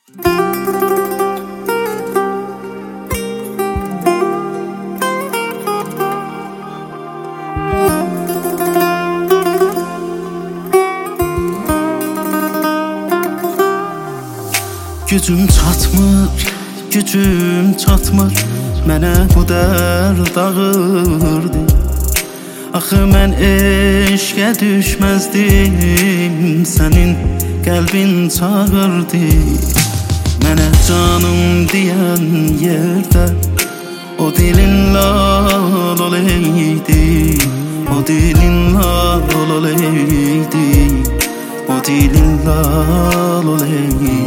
Gücüm çatmır Mənə bu dərd ağırdı Axı mən eşqə düşməzdim Sənin qəlbin çağırdı Mənə canım deyən yerdə O dilin lal oleydi O dilin lal oleydi O dilin lal oleydi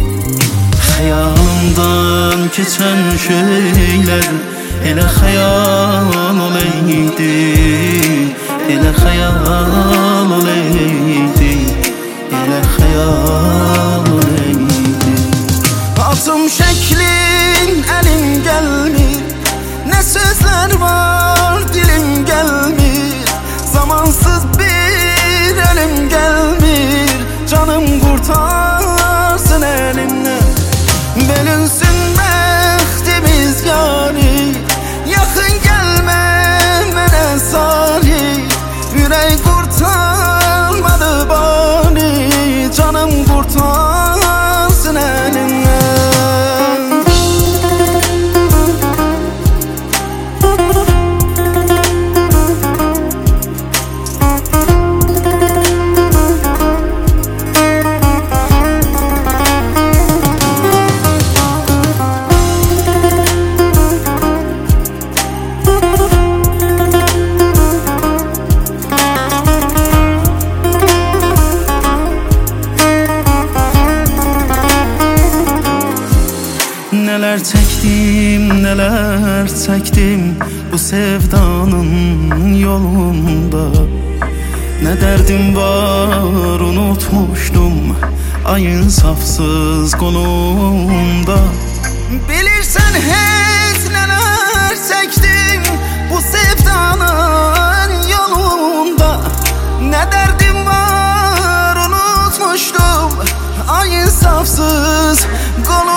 Xəyalımdan keçən şeylər Elə xəyal oleydi Elə xəyal oleydi Elə xəyal oleydi Atım şəklin əlim gəlmir Nə sözlər var dilim gəlmir Zamansız bir əlim gəlmir Canım qurtarsın əlimdən Bölünsün bəxtimiz yani Yaxın gəlmə mənə salih Ürək qurtarmadı bani Canım qurtarsın əlimdən Neler çəkdim bu sevdanın yolunda Nə dərdim var unutmuşdum ayın safsız qolunda Bilirsən heç nələr çəkdim bu sevdanın yolunda Nə dərdim var unutmuşdum ayın safsız qolunda